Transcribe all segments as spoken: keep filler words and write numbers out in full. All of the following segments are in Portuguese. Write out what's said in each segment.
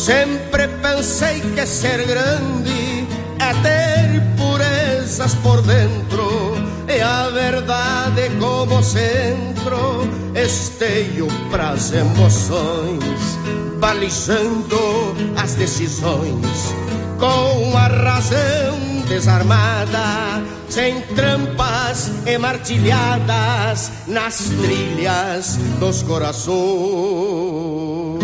Sempre pensei que ser grande é ter purezas por dentro, e a verdade como centro, esteio pras emoções, balizando as decisões, com a razão desarmada, sem trampas e martilhadas, nas trilhas dos corações.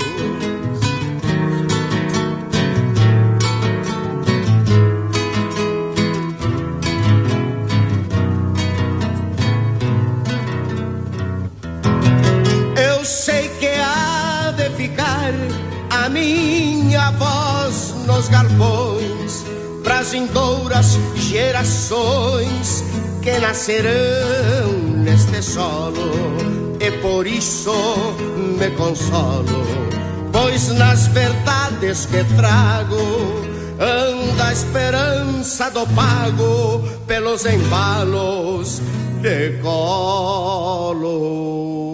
Eu sei que há de ficar a minha voz nos galpões, pras vindouras gerações que nascerão neste solo, e por isso me consolo, pois nas verdades que trago anda a esperança do pago pelos embalos de colo.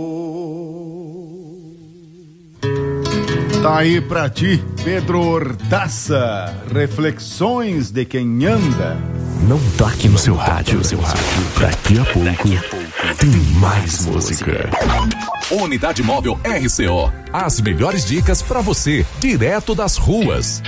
Tá aí pra ti, Pedro Hortaça, reflexões de quem anda. Não toque no seu rádio, seu rádio. Daqui a pouco tem mais música. Unidade Móvel R C O. As melhores dicas pra você, direto das ruas.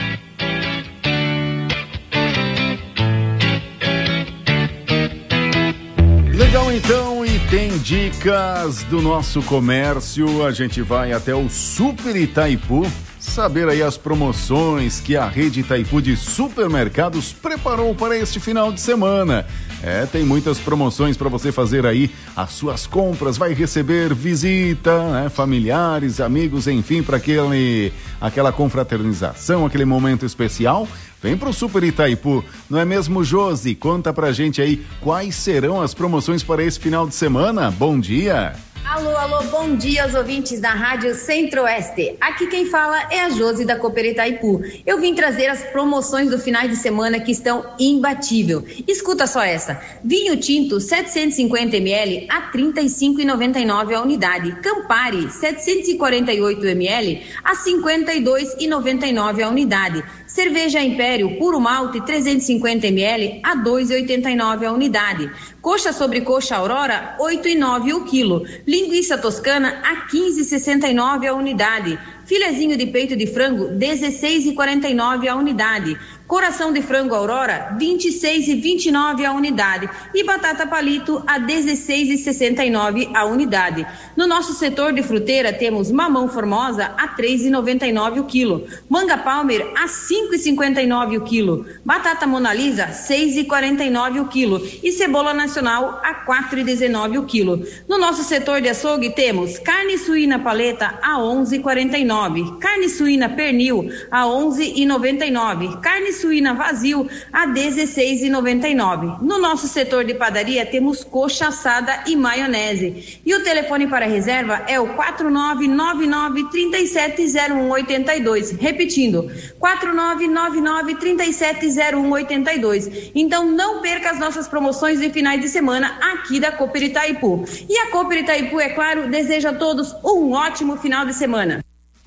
Legal então, e tem dicas do nosso comércio. A gente vai até o Super Itaipu saber aí as promoções que a rede Itaipu de supermercados preparou para este final de semana. É, tem muitas promoções para você fazer aí as suas compras, vai receber visita, né, familiares, amigos, enfim, para aquele, aquela confraternização, aquele momento especial. Vem pro Super Itaipu, não é mesmo, Josi? Conta pra gente aí quais serão as promoções para esse final de semana. Bom dia! Alô, alô, bom dia aos ouvintes da Rádio Centro-Oeste. Aqui quem fala é a Josi da Cooper Itaipu. Eu vim trazer as promoções do final de semana que estão imbatível. Escuta só essa. Vinho tinto setecentos e cinquenta mililitros a trinta e cinco reais e noventa e nove centavos a unidade. Campari setecentos e quarenta e oito mililitros a cinquenta e dois reais e noventa e nove centavos a unidade. Cerveja Império Puro Malte trezentos e cinquenta mililitros a dois reais e oitenta e nove centavos a unidade. Coxa sobre coxa Aurora, oito reais e nove centavos o quilo. Linguiça toscana a quinze reais e sessenta e nove centavos a unidade. Filezinho de peito de frango, dezesseis reais e quarenta e nove centavos a unidade. Coração de frango Aurora, vinte e seis reais e vinte e nove centavos a unidade. E batata palito a dezesseis reais e sessenta e nove centavos a unidade. No nosso setor de fruteira temos mamão formosa a três reais e noventa e nove centavos o quilo. Manga Palmer a cinco reais e cinquenta e nove centavos o quilo. Batata Mona Lisa, seis reais e quarenta e nove centavos o quilo. E cebola nacional a quatro reais e dezenove centavos o quilo. No nosso setor de açougue temos carne suína paleta a onze reais e quarenta e nove centavos. Carne suína pernil a onze reais e noventa e nove centavos. Carne suína vazio a dezesseis reais e noventa e nove centavos. No nosso setor de padaria temos coxa assada e maionese. E o telefone para reserva é o quatro nove nove nove, três sete zero um oito dois. Repetindo, quatro nove nove nove, três sete zero um oito dois. Então não perca as nossas promoções de finais de semana aqui da Cooper Itaipu. E a Cooper Itaipu, é claro, deseja a todos um ótimo final de semana.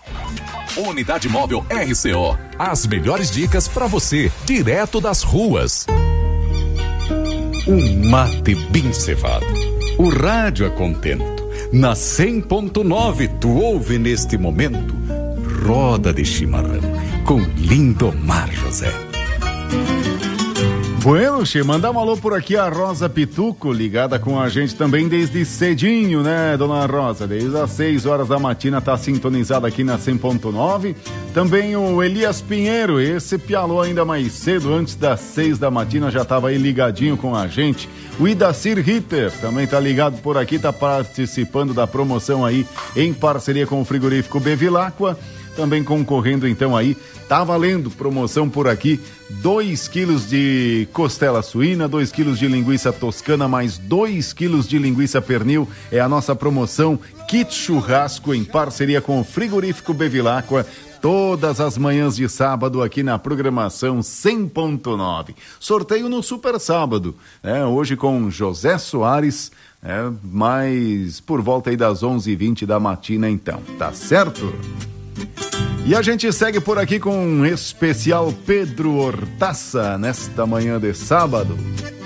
Unidade Móvel R C O. As melhores dicas para você, direto das ruas. Um mate bem cevado. O rádio a contento. Na cem ponto nove tu ouve neste momento Roda de Chimarrão com Lindomar José. Bueno, che, mandar um alô por aqui a Rosa Pituco, ligada com a gente também desde cedinho, né, dona Rosa? Desde as seis horas da matina tá sintonizada aqui na cem ponto nove. Também o Elias Pinheiro, esse pialou ainda mais cedo, antes das seis da matina, já tava aí ligadinho com a gente. O Idacir Ritter também tá ligado por aqui, tá participando da promoção aí em parceria com o frigorífico Bevilacqua. Também concorrendo então aí, tá valendo promoção por aqui, dois quilos de costela suína, dois quilos de linguiça toscana, mais dois quilos de linguiça pernil, é a nossa promoção Kit Churrasco em parceria com o frigorífico Bevilacqua, todas as manhãs de sábado aqui na programação cem ponto nove. Sorteio no Super Sábado, né? Hoje com José Soares, é, mais por volta aí das onze e vinte da matina então, tá certo? E a gente segue por aqui com um especial Pedro Hortaça nesta manhã de sábado.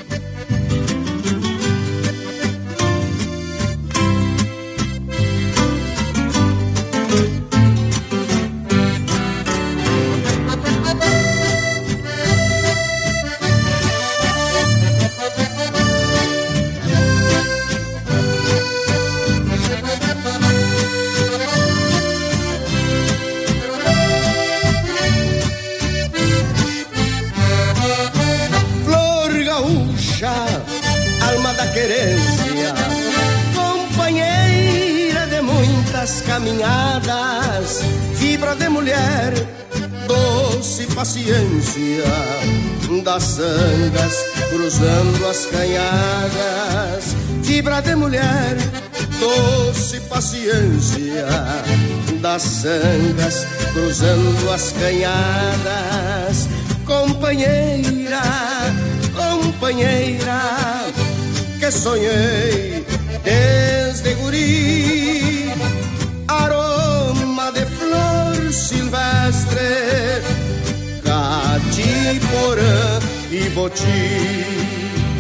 Companheira de muitas caminhadas, fibra de mulher, doce paciência, das angas cruzando as canhadas. Fibra de mulher, doce paciência, das angas cruzando as canhadas. Companheira, companheira, que sonhei desde guri, aroma de flor silvestre, catiporã e boti.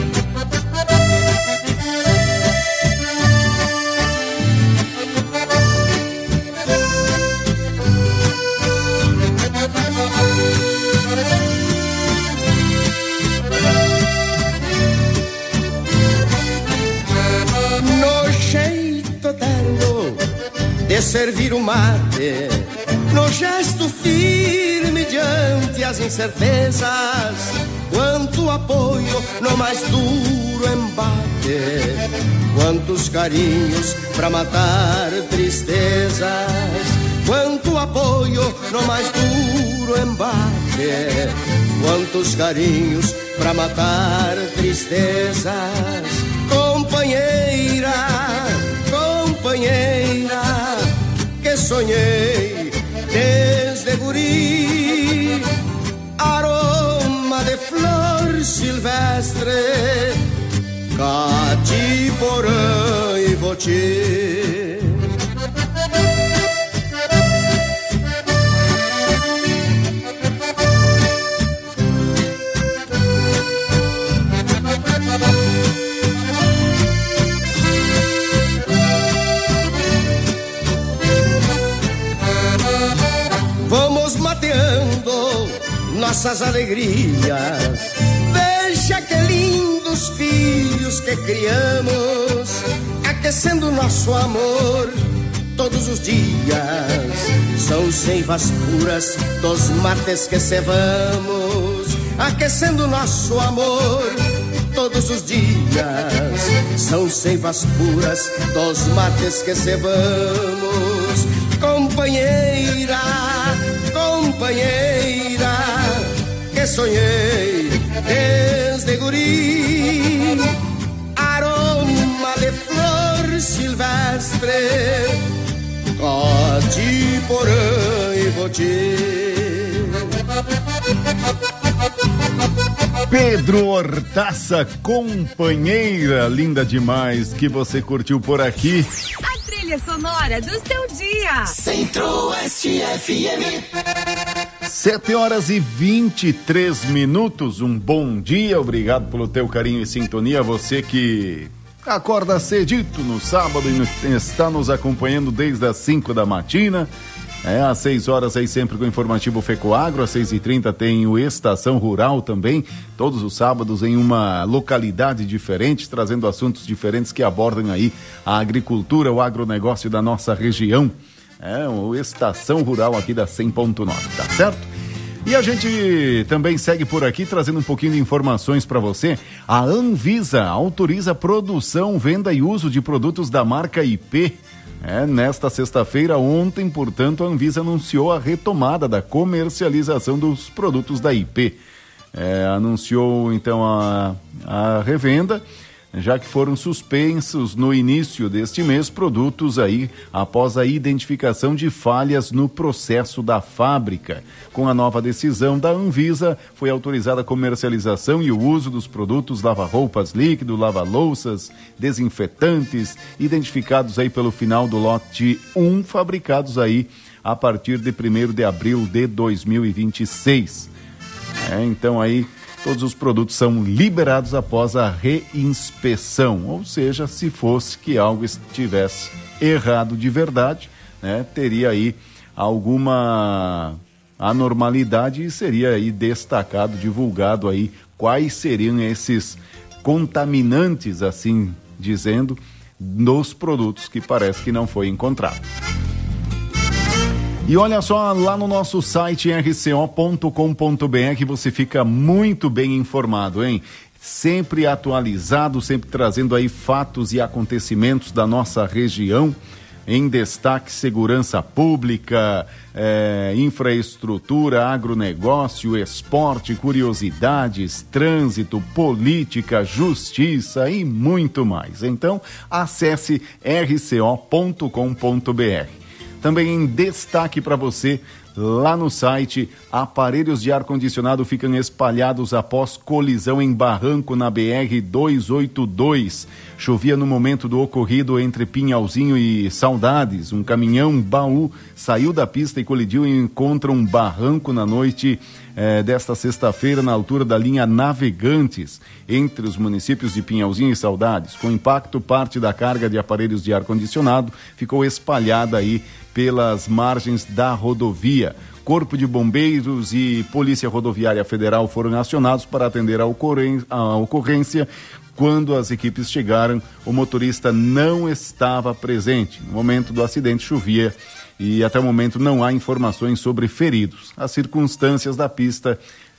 De servir o mate, no gesto firme diante as incertezas, quanto apoio no mais duro embate, quantos carinhos pra matar tristezas, quanto apoio no mais duro embate, quantos carinhos pra matar tristezas. Companheira, companheira, que sonhei desde guri, aroma de flor silvestre, catiporã e boti. Nossas alegrias, veja que lindos filhos que criamos, aquecendo nosso amor todos os dias. São seivas puras dos mates que cevamos, aquecendo nosso amor todos os dias. São seivas puras dos mates que cevamos. Companheira, companheira, que sonhei desde guri, aroma de flor silvestre, catiporã e boti. Pedro Hortaça, companheira, linda demais, que você curtiu por aqui. A trilha sonora do seu dia. Centro-Oeste F M. Sete horas e vinte e três minutos, um bom dia, obrigado pelo teu carinho e sintonia, você que acorda cedito no sábado e está nos acompanhando desde as cinco da matina, é, às seis horas aí sempre com o informativo Fecoagro, às seis e trinta tem o Estação Rural também, todos os sábados em uma localidade diferente, trazendo assuntos diferentes que abordam aí a agricultura, o agronegócio da nossa região. É, o Estação Rural aqui da cem ponto nove, tá certo? E a gente também segue por aqui trazendo um pouquinho de informações para você. A Anvisa autoriza produção, venda e uso de produtos da marca I P. É, nesta sexta-feira, ontem, portanto, a Anvisa anunciou a retomada da comercialização dos produtos da I P. É, anunciou, então, a, a revenda, já que foram suspensos no início deste mês produtos aí após a identificação de falhas no processo da fábrica. Com a nova decisão da Anvisa, foi autorizada a comercialização e o uso dos produtos lava-roupas líquido, lava-louças, desinfetantes, identificados aí pelo final do lote um, fabricados aí a partir de primeiro de abril de dois mil e vinte e seis. É, então aí todos os produtos são liberados após a reinspeção, ou seja, se fosse que algo estivesse errado de verdade, né, teria aí alguma anormalidade e seria aí destacado, divulgado aí quais seriam esses contaminantes, assim dizendo, nos produtos que parece que não foi encontrado. E olha só, lá no nosso site r c o ponto com ponto b r você fica muito bem informado, hein? Sempre atualizado, sempre trazendo aí fatos e acontecimentos da nossa região. Em destaque, segurança pública, eh, infraestrutura, agronegócio, esporte, curiosidades, trânsito, política, justiça e muito mais. Então, acesse r c o ponto com ponto b r. Também em destaque para você, lá no site, aparelhos de ar-condicionado ficam espalhados após colisão em barranco na B R duzentos e oitenta e dois. Chovia no momento do ocorrido entre Pinhalzinho e Saudades. Um caminhão baú saiu da pista e colidiu e encontra um barranco na noite eh, desta sexta-feira na altura da linha Navegantes, entre os municípios de Pinhalzinho e Saudades. Com impacto, parte da carga de aparelhos de ar-condicionado ficou espalhada aí pelas margens da rodovia. Corpo de Bombeiros e Polícia Rodoviária Federal foram acionados para atender a ocorrência. Quando as equipes chegaram, o motorista não estava presente. No momento do acidente chovia e até o momento não há informações sobre feridos. As circunstâncias da pista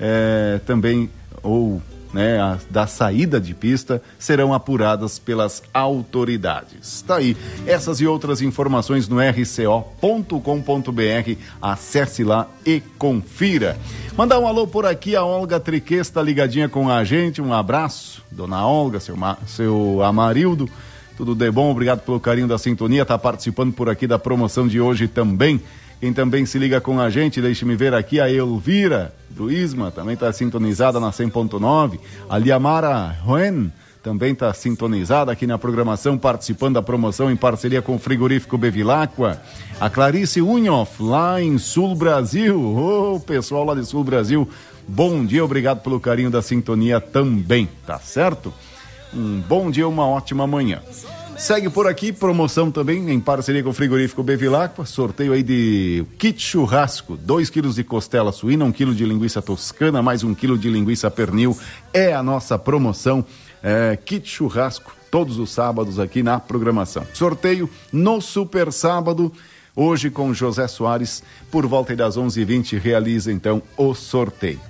eh, também, ou né, a, da saída de pista, serão apuradas pelas autoridades. Está aí, essas e outras informações no r c o ponto com ponto b r. Acesse lá e confira. Mandar um alô por aqui, a Olga Triquet está ligadinha com a gente. Um abraço, dona Olga, seu, seu Amarildo. Tudo de bom, obrigado pelo carinho da sintonia. Está participando por aqui da promoção de hoje também. Quem também se liga com a gente, deixe-me ver aqui, a Elvira do Isma, também está sintonizada na cem ponto nove. A Liamara Ruen também está sintonizada aqui na programação, participando da promoção em parceria com o frigorífico Bevilacqua. A Clarice Unhoff, lá em Sul Brasil. Ô, oh, pessoal lá de Sul Brasil, bom dia, obrigado pelo carinho da sintonia também, tá certo? Um bom dia, uma ótima manhã. Segue por aqui, promoção também em parceria com o frigorífico Bevilacqua, sorteio aí de kit churrasco, dois quilos de costela suína, um quilo de linguiça toscana, mais um quilo de linguiça pernil, é a nossa promoção, é, kit churrasco, todos os sábados aqui na programação. Sorteio no Super Sábado, hoje com José Soares, por volta das onze e vinte, realiza então o sorteio.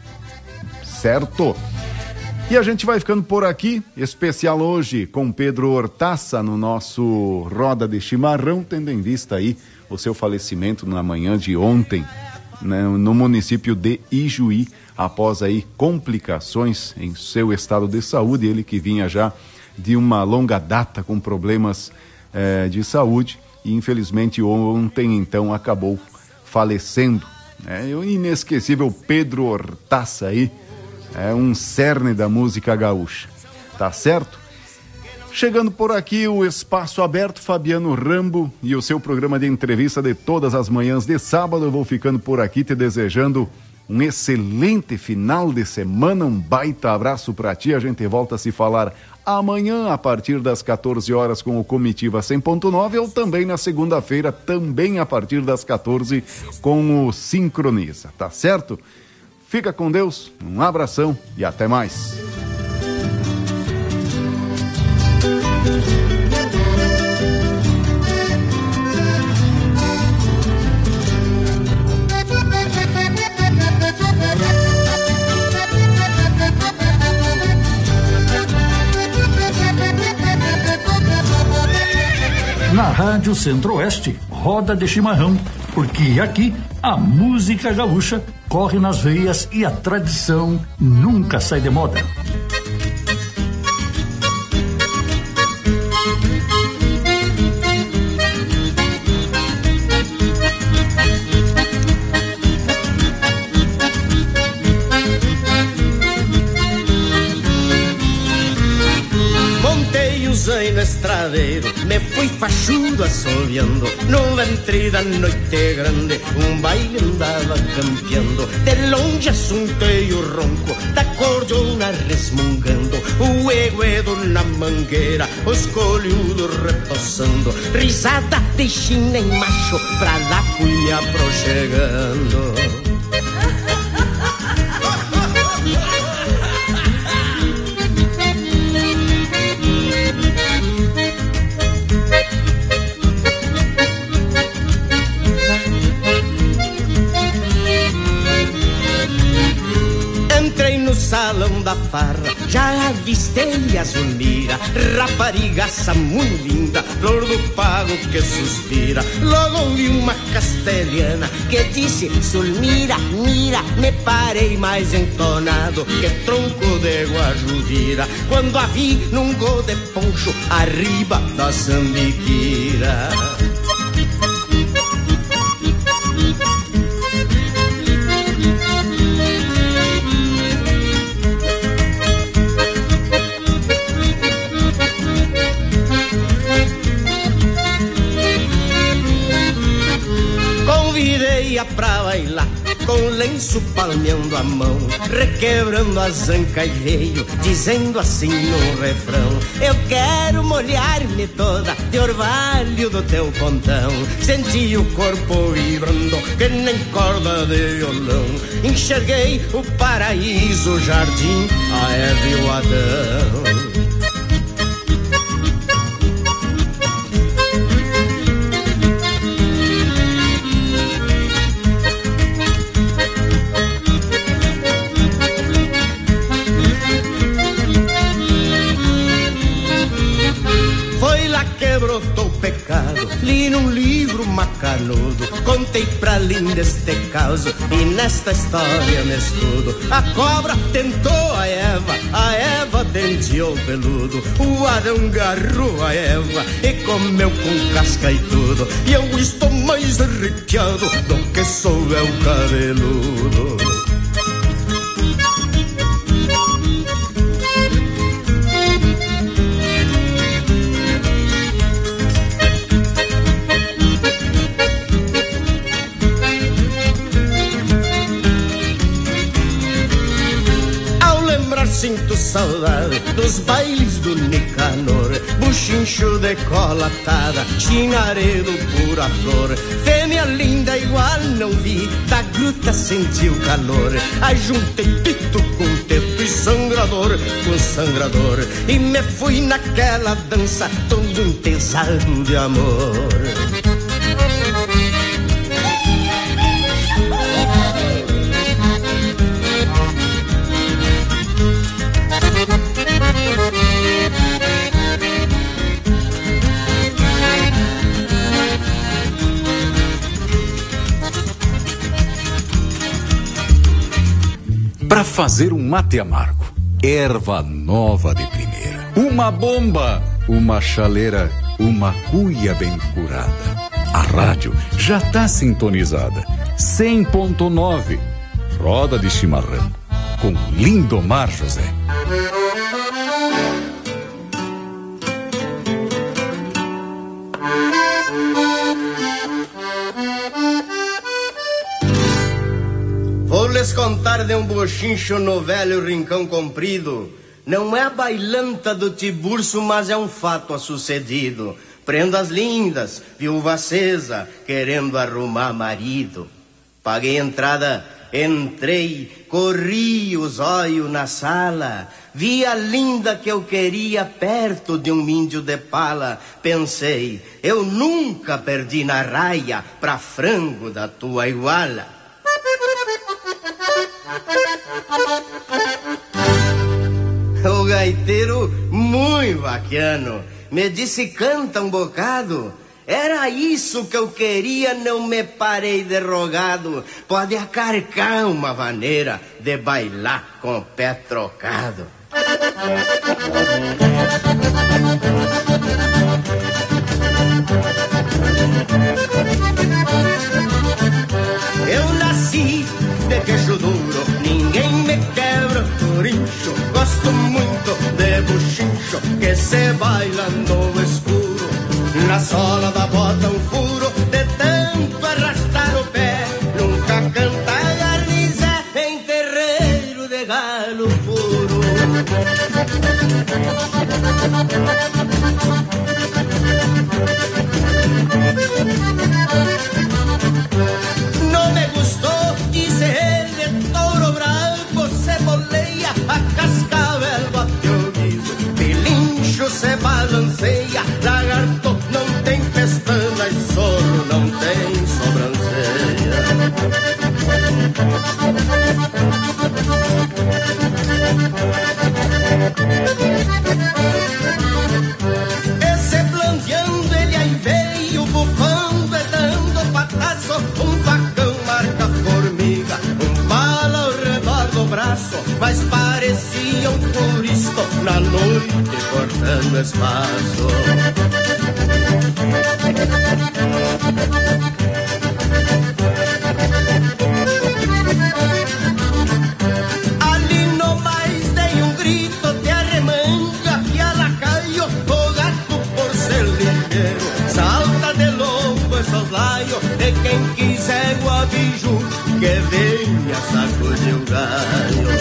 Certo? E a gente vai ficando por aqui, especial hoje com Pedro Hortaça no nosso Roda de Chimarrão, tendo em vista aí o seu falecimento na manhã de ontem, né, no município de Ijuí, após aí complicações em seu estado de saúde, ele que vinha já de uma longa data com problemas eh, de saúde e infelizmente ontem então acabou falecendo, né, o inesquecível Pedro Hortaça aí, é um cerne da música gaúcha, tá certo? Chegando por aqui o Espaço Aberto, Fabiano Rambo e o seu programa de entrevista de todas as manhãs de sábado. Eu vou ficando por aqui te desejando um excelente final de semana, um baita abraço pra ti. A gente volta a se falar amanhã a partir das quatorze horas com o Comitiva cem ponto nove ou também na segunda-feira, também a partir das quatorze com o Sincroniza, tá certo? Fica com Deus, um abração e até mais. Na Rádio Centro-Oeste, Roda de Chimarrão, porque aqui a música gaúcha corre nas veias e a tradição nunca sai de moda. Montei o zaino estrada brincadeiro, me fui fachudo assoviando no ventre da noite grande. Um baile andava campeando, de longe assuntei o ronco da cordiona resmungando, o eguedo na mangueira, os colhudos repousando, risada de china em macho, pra lá fui me aproxegando. Entrei no salão da farra, já avistei a Zulmira, raparigaça muito linda, flor do pago que suspira. Logo vi uma castelhana que disse: Zulmira, mira, me parei mais entonado que tronco de guajuvira, quando a vi num gol de poncho arriba da sambiquira. Convidei-a pra bailar, com lenço palmeando a mão, requebrando a zanca e veio, dizendo assim no refrão: eu quero molhar-me toda de orvalho do teu pontão. Senti o corpo vibrando, que nem corda de violão. Enxerguei o paraíso, o jardim, a Eva e o Adão. Brotou o pecado, li num livro macanudo, contei pra linda este caso e nesta história me escudo. A cobra tentou a Eva, a Eva denteou o peludo, o Adão garrou a Eva e comeu com casca e tudo. E eu estou mais arrepiado do que sou eu cabeludo. Sinto saudade dos bailes do Nicanor, buchincho de cola atada, chinaredo pura flor. Fêmea linda igual não vi, da gruta senti o calor. Ajuntei pito com teto e sangrador com sangrador, e me fui naquela dança todo entesado de amor. Para fazer um mate amargo, erva nova de primeira, uma bomba, uma chaleira, uma cuia bem curada. A rádio já está sintonizada. cem ponto nove, Roda de Chimarrão, com Lindomar José. Vou lhes contar de um bochincho no velho rincão comprido. Não é a bailanta do Tiburcio, mas é um fato a sucedido. Prendas lindas, viúva acesa, querendo arrumar marido. Paguei entrada, entrei, corri os olhos na sala. Vi a linda que eu queria perto de um índio de pala. Pensei, eu nunca perdi na raia pra frango da tua iguala. O gaiteiro, muito bacano, me disse: canta um bocado. Era isso que eu queria, não me parei derrogado. Pode acarcar uma maneira de bailar com o pé trocado. Eu nasci de queixo duro, ninguém me quebra por incho. Gosto muito de buchincho que se baila no escuro. na sola da bota um furo, de tanto arrastar o pé, nunca canta garnizé em terreiro de galo puro. Não me gostou, disse ele, touro bravo se boleia, a cascavel bateu o guiso, pilincho se balanceia, lagarto não tem pestana e zorro não tem sobrancelha. Esse blandeando ele aí veio, bufando e dando pataço, um facão marca formiga, um bala ao redor do braço, mas parecia um puristo na noite cortando espaço. Ali no mais dei um grito de arremanga e a lacaio, o gato por ser ligeiro salta de lombo e soslaio, e quem quiser o aviso que venha sacudir o galho.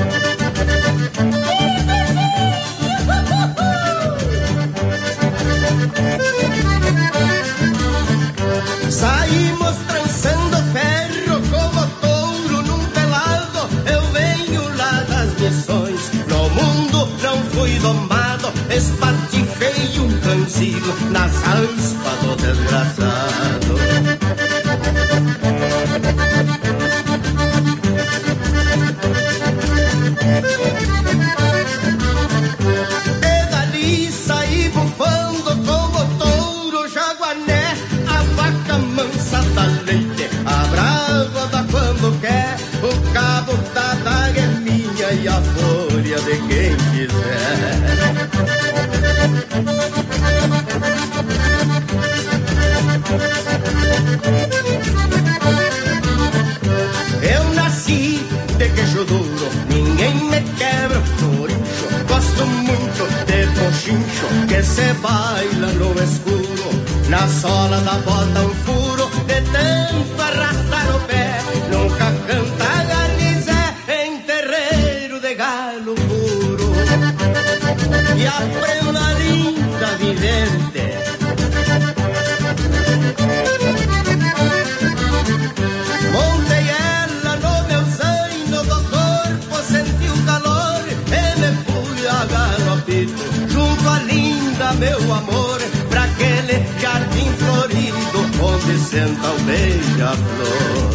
Saímos trançando ferro como touro num pelado, eu venho lá das missões, no mundo não fui domado, espatifei um cansigo nas aspas do desgraçado. E dali saí bufando como touro jaguané, a vaca mansa da leite, a brava da quando quer, o cabo da daga é minha e a folha de quem quiser. Eu nasci de queixo duro, ninguém me quebra o corincho, gosto muito de cochincho que se baila no escuro, na sola da bota um furo, de tanto arrastar o pé, nunca canta garnizé em terreiro de galo puro. E a prenda linda vivente, montei ela no meu zaino do corpo, senti o calor e me fui a galopito junto à linda, meu amor, pra aquele jardim florido onde senta o beija-flor.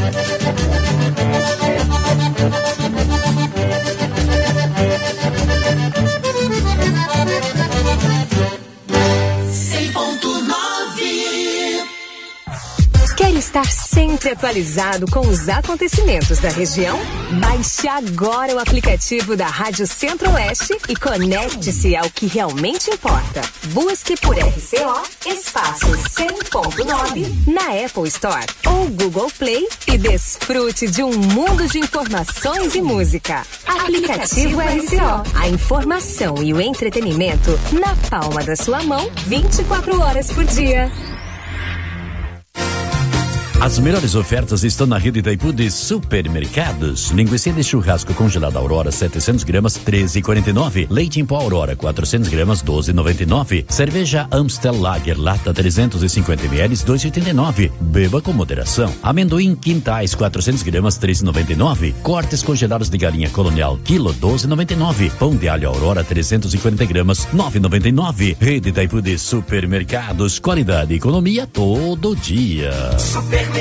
cem ponto nove. Quer estar sempre atualizado com os acontecimentos da região? Baixe agora o aplicativo da Rádio Centro-Oeste e conecte-se ao que realmente importa. Busque por R C O espaço cem ponto nove na Apple Store ou Google Play e desfrute de um mundo de informações e música. Aplicativo R C O. A informação e o entretenimento na palma da sua mão, vinte e quatro horas por dia. As melhores ofertas estão na rede Itaipu de supermercados. Linguiça de churrasco congelada Aurora setecentos gramas, treze e quarenta e nove. Leite em pó Aurora quatrocentos gramas, doze e noventa e nove. Cerveja Amstel Lager lata trezentos e cinquenta mililitros, dois e oitenta e nove. Beba com moderação. Amendoim Quintais quatrocentos gramas, três e noventa e nove. Cortes congelados de galinha Colonial quilo, doze e noventa e nove. Pão de alho Aurora trezentos e quarenta gramas, nove e noventa e nove. Rede Itaipu de supermercados, qualidade e economia todo dia. Supermercado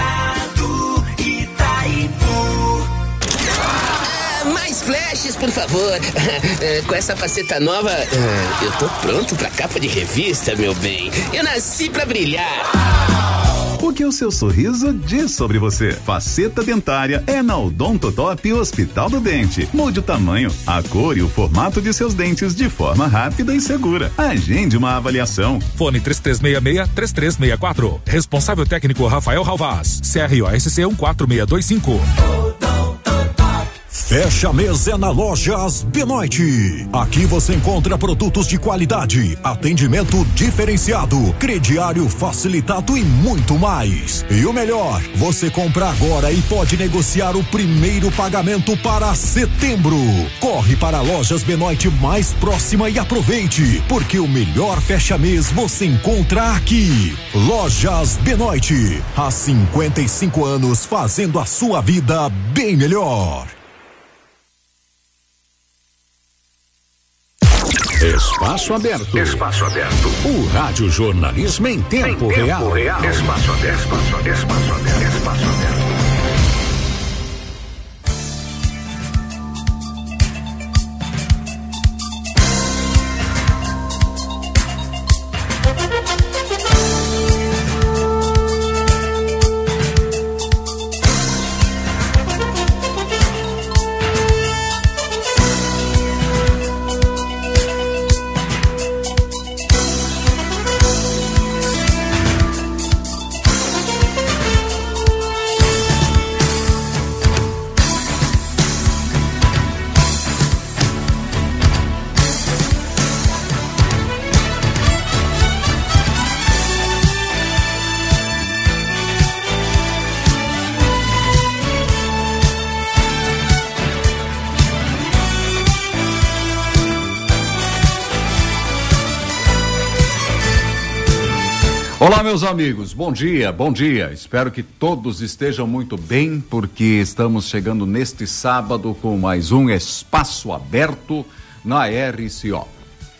Itaipu. Ah, mais flashes, por favor. Com essa faceta nova, eu tô pronto pra capa de revista, meu bem. Eu nasci pra brilhar. O que o seu sorriso diz sobre você? Faceta dentária é na Odontotop Hospital do Dente. Mude o tamanho, a cor e o formato de seus dentes de forma rápida e segura. Agende uma avaliação. Fone três três seis seis, três três seis quatro. Responsável técnico Rafael Ralvaz. C R O S C um quatro seis dois cinco. Fecha mês é na Lojas Benoit. Aqui você encontra produtos de qualidade, atendimento diferenciado, crediário facilitado e muito mais. E o melhor, você compra agora e pode negociar o primeiro pagamento para setembro. Corre para a Lojas Benoit mais próxima e aproveite, porque o melhor fecha mês você encontra aqui. Lojas Benoit, há cinquenta e cinco anos fazendo a sua vida bem melhor. Espaço Aberto. Espaço Aberto. O rádio jornalismo em tempo, em tempo real. real. Espaço Aberto. Espaço Aberto. Espaço Aberto. Espaço Aberto. Olá, meus amigos, bom dia, bom dia. Espero que todos estejam muito bem, porque estamos chegando neste sábado com mais um Espaço Aberto na R C O.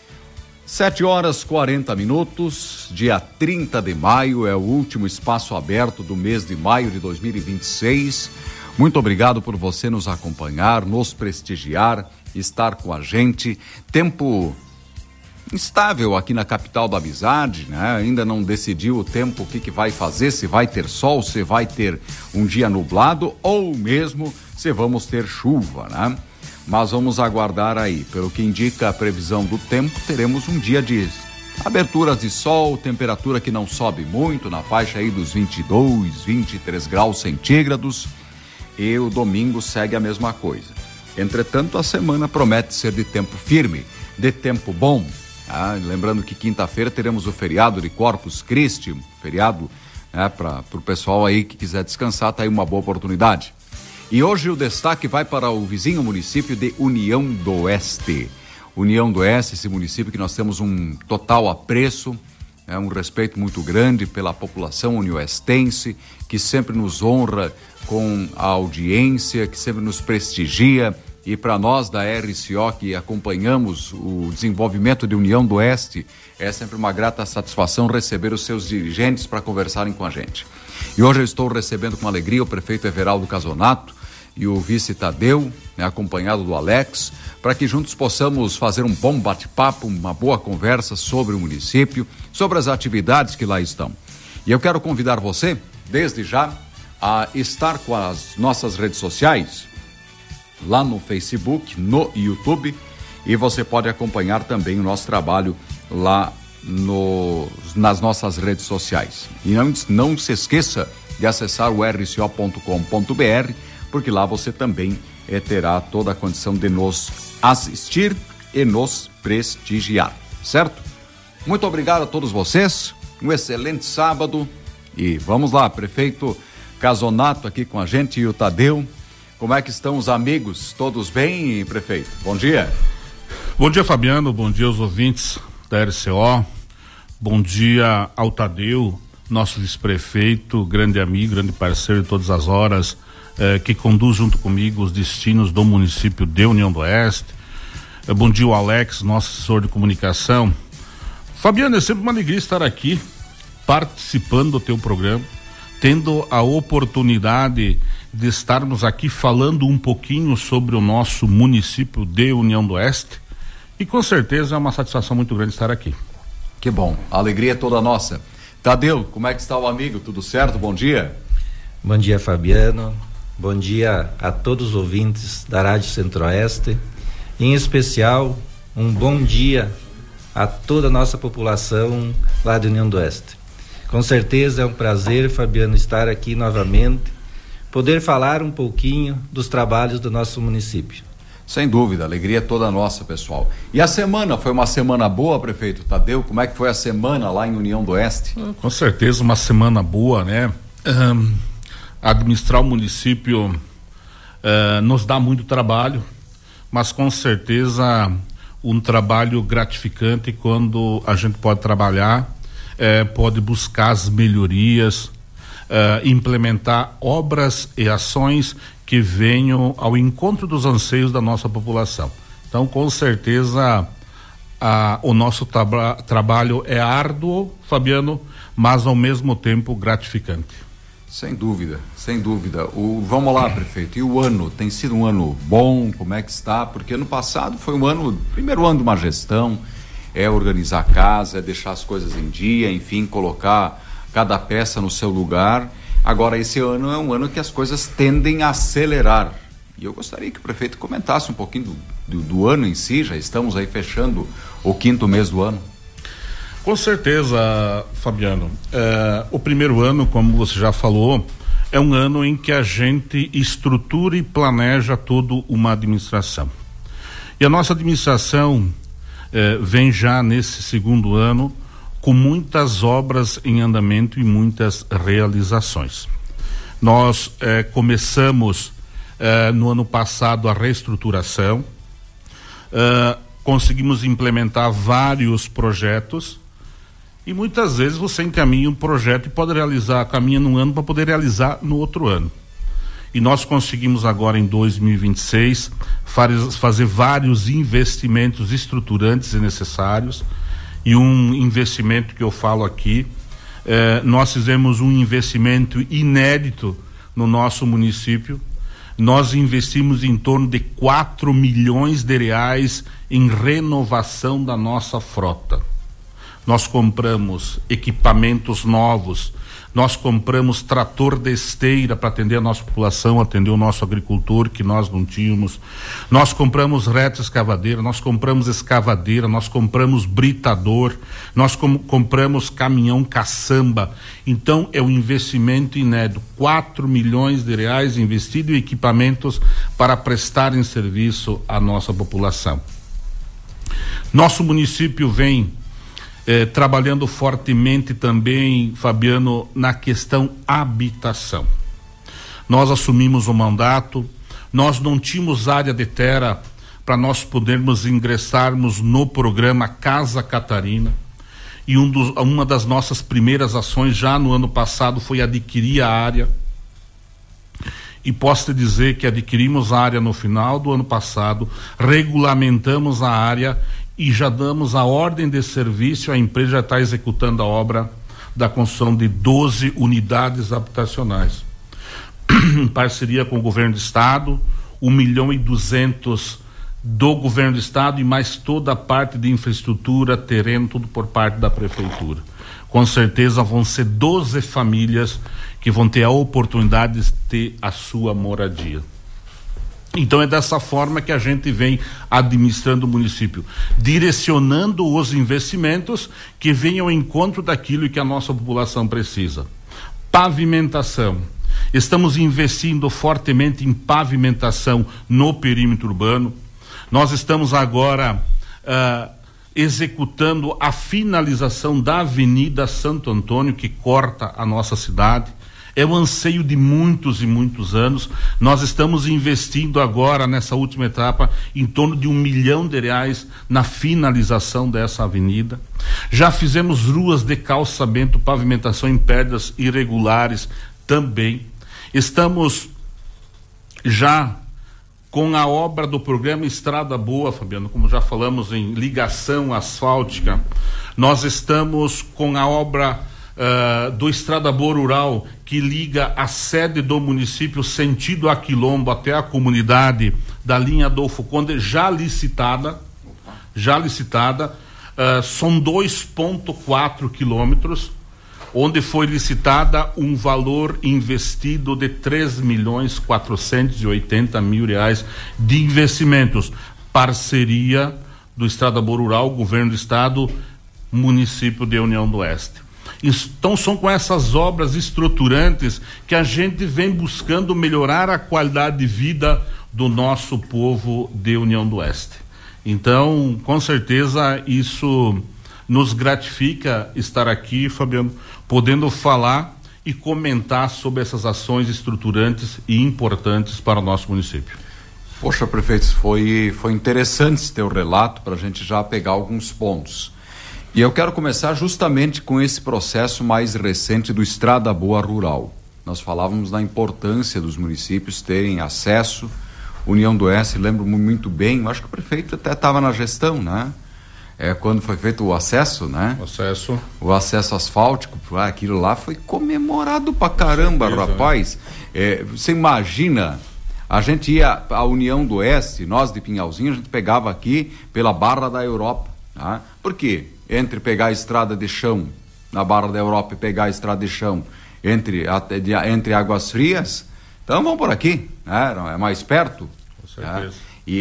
Sete horas quarenta minutos, dia trinta de maio, é o último Espaço Aberto do mês de maio de dois mil e vinte e seis. Muito obrigado por você nos acompanhar, nos prestigiar, estar com a gente. Tempo instável aqui na capital da amizade, né? Ainda não decidiu o tempo, o que que vai fazer, se vai ter sol, se vai ter um dia nublado ou mesmo se vamos ter chuva, né? Mas vamos aguardar aí. Pelo que indica a previsão do tempo, teremos um dia de aberturas de sol, temperatura que não sobe muito, na faixa aí dos vinte e dois, vinte e três graus centígrados, e o domingo segue a mesma coisa. Entretanto, a semana promete ser de tempo firme, de tempo bom. Ah, lembrando que quinta-feira teremos o feriado de Corpus Christi, feriado, né, para o pessoal aí que quiser descansar, tá aí uma boa oportunidade. E hoje o destaque vai para o vizinho município de União do Oeste. União do Oeste, esse município que nós temos um total apreço, né, um respeito muito grande pela população unioestense, que sempre nos honra com a audiência, que sempre nos prestigia. E para nós da R C O, que acompanhamos o desenvolvimento de União do Oeste, é sempre uma grata satisfação receber os seus dirigentes para conversarem com a gente. E hoje eu estou recebendo com alegria o prefeito Everaldo Casonato e o vice Tadeu, né, acompanhado do Alex, para que juntos possamos fazer um bom bate-papo, uma boa conversa sobre o município, sobre as atividades que lá estão. E eu quero convidar você, desde já, a estar com as nossas redes sociais, lá no Facebook, no YouTube, e você pode acompanhar também o nosso trabalho lá no, nas nossas redes sociais. E não, não se esqueça de acessar o r c o ponto com ponto b r, porque lá você também é, terá toda a condição de nos assistir e nos prestigiar, certo? Muito obrigado a todos vocês, um excelente sábado, e vamos lá, prefeito Casonato aqui com a gente e o Tadeu. Como é que estão os amigos? Todos bem, prefeito? Bom dia. Bom dia, Fabiano. Bom dia aos ouvintes da R C O. Bom dia ao Tadeu, nosso vice-prefeito, grande amigo, grande parceiro de todas as horas, eh, que conduz junto comigo os destinos do município de União do Oeste. Eh, bom dia ao Alex, nosso assessor de comunicação. Fabiano, é sempre uma alegria estar aqui, participando do teu programa, tendo a oportunidade de estarmos aqui falando um pouquinho sobre o nosso município de União do Oeste, e com certeza é uma satisfação muito grande estar aqui. Que bom, a alegria é toda nossa. Tadeu, como é que está o amigo? Tudo certo? Bom dia. Bom dia, Fabiano. Bom dia a todos os ouvintes da Rádio Centro-Oeste. Em especial, um bom dia a toda a nossa população lá de União do Oeste. Com certeza é um prazer, Fabiano, estar aqui novamente poder falar um pouquinho dos trabalhos do nosso município. Sem dúvida, alegria toda nossa, pessoal. E a semana, foi uma semana boa, prefeito Tadeu? Como é que foi a semana lá em União do Oeste? Com certeza uma semana boa, né? Um, administrar o município uh, nos dá muito trabalho, mas com certeza um trabalho gratificante quando a gente pode trabalhar, eh, pode buscar as melhorias, eh, implementar obras e ações que venham ao encontro dos anseios da nossa população. Então, com certeza, a, o nosso tra- trabalho é árduo, Fabiano, mas ao mesmo tempo gratificante. Sem dúvida, sem dúvida. O, vamos lá, prefeito, e o ano? Tem sido um ano bom? Como é que está? Porque ano passado foi um ano, primeiro ano de uma gestão, é organizar a casa, é deixar as coisas em dia, enfim, colocar cada peça no seu lugar. Agora, esse ano é um ano que as coisas tendem a acelerar. E eu gostaria que o prefeito comentasse um pouquinho do, do, do ano em si. Já estamos aí fechando o quinto mês do ano. Com certeza, Fabiano. É, o primeiro ano, como você já falou, é um ano em que a gente estrutura e planeja toda uma administração. E a nossa administração é, vem já nesse segundo ano com muitas obras em andamento e muitas realizações. Nós eh, começamos eh, no ano passado a reestruturação, eh, conseguimos implementar vários projetos e muitas vezes você encaminha um projeto e pode realizar, caminha num ano para poder realizar no outro ano. E nós conseguimos agora em dois mil e vinte e seis faz, fazer vários investimentos estruturantes e necessários. E um investimento que eu falo aqui, eh, nós fizemos um investimento inédito no nosso município. Nós investimos em torno de quatro milhões de reais em renovação da nossa frota. Nós compramos equipamentos novos, nós compramos trator de esteira para atender a nossa população, atender o nosso agricultor que nós não tínhamos. Nós compramos reta escavadeira, nós compramos escavadeira, nós compramos britador, nós com, compramos caminhão caçamba. Então é um investimento inédito, quatro milhões de reais investido em equipamentos para prestarem serviço à nossa população. Nosso município vem Eh, trabalhando fortemente também, Fabiano, na questão habitação. Nós assumimos o mandato, nós não tínhamos área de terra para nós podermos ingressarmos no programa Casa Catarina, e um dos, uma das nossas primeiras ações já no ano passado foi adquirir a área, e posso te dizer que adquirimos a área no final do ano passado, regulamentamos a área e já damos a ordem de serviço, a empresa já está executando a obra da construção de doze unidades habitacionais. Em parceria com o governo do estado, um milhão e duzentos do governo do estado e mais toda a parte de infraestrutura, terreno, tudo por parte da prefeitura. Com certeza vão ser doze famílias que vão ter a oportunidade de ter a sua moradia. Então é dessa forma que a gente vem administrando o município, direcionando os investimentos que venham ao encontro daquilo que a nossa população precisa. Pavimentação. Estamos investindo fortemente em pavimentação no perímetro urbano. Nós estamos agora uh, executando a finalização da Avenida Santo Antônio, que corta a nossa cidade. É um anseio de muitos e muitos anos. Nós estamos investindo agora, nessa última etapa, em torno de um milhão de reais na finalização dessa avenida. Já fizemos ruas de calçamento, pavimentação em pedras irregulares também. Estamos já com a obra do programa Estrada Boa, Fabiano, como já falamos em ligação asfáltica. Nós estamos com a obra Uh, do Estrada Boa Rural, que liga a sede do município sentido a Quilombo até a comunidade da linha Adolfo Conde, já licitada, já licitada, uh, são dois vírgula quatro quilômetros, onde foi licitada um valor investido de três milhões quatrocentos e oitenta mil reais de investimentos, parceria do Estrada Boa Rural, governo do estado, município de União do Oeste. Então são com essas obras estruturantes que a gente vem buscando melhorar a qualidade de vida do nosso povo de União do Oeste. Então, com certeza, isso nos gratifica estar aqui, Fabiano, podendo falar e comentar sobre essas ações estruturantes e importantes para o nosso município. Poxa, prefeito, foi, foi interessante esse teu relato para a gente já pegar alguns pontos. E eu quero começar justamente com esse processo mais recente do Estrada Boa Rural. Nós falávamos da importância dos municípios terem acesso. União do Oeste, lembro muito bem, acho que o prefeito até estava na gestão, né? É, quando foi feito o acesso, né? O acesso. O acesso asfáltico, ah, aquilo lá foi comemorado pra caramba, certeza, rapaz. Né? É, você imagina, a gente ia à União do Oeste, nós de Pinhalzinho, a gente pegava aqui pela Barra da Europa, né? Por quê? Entre pegar a estrada de chão na Barra da Europa e pegar a estrada de chão entre, de, entre Águas Frias, então vamos por aqui, né? É mais perto. Com certeza. Né? E,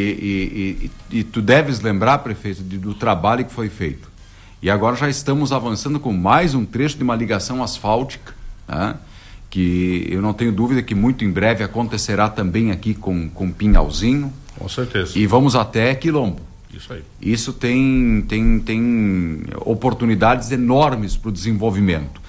e, e, e tu deves lembrar, prefeito, de, do trabalho que foi feito. E agora já estamos avançando com mais um trecho de uma ligação asfáltica, né? Que eu não tenho dúvida que muito em breve acontecerá também aqui com, com Pinhalzinho. Com certeza. E vamos até Quilombo. Isso aí. Isso tem, tem, tem oportunidades enormes para o desenvolvimento.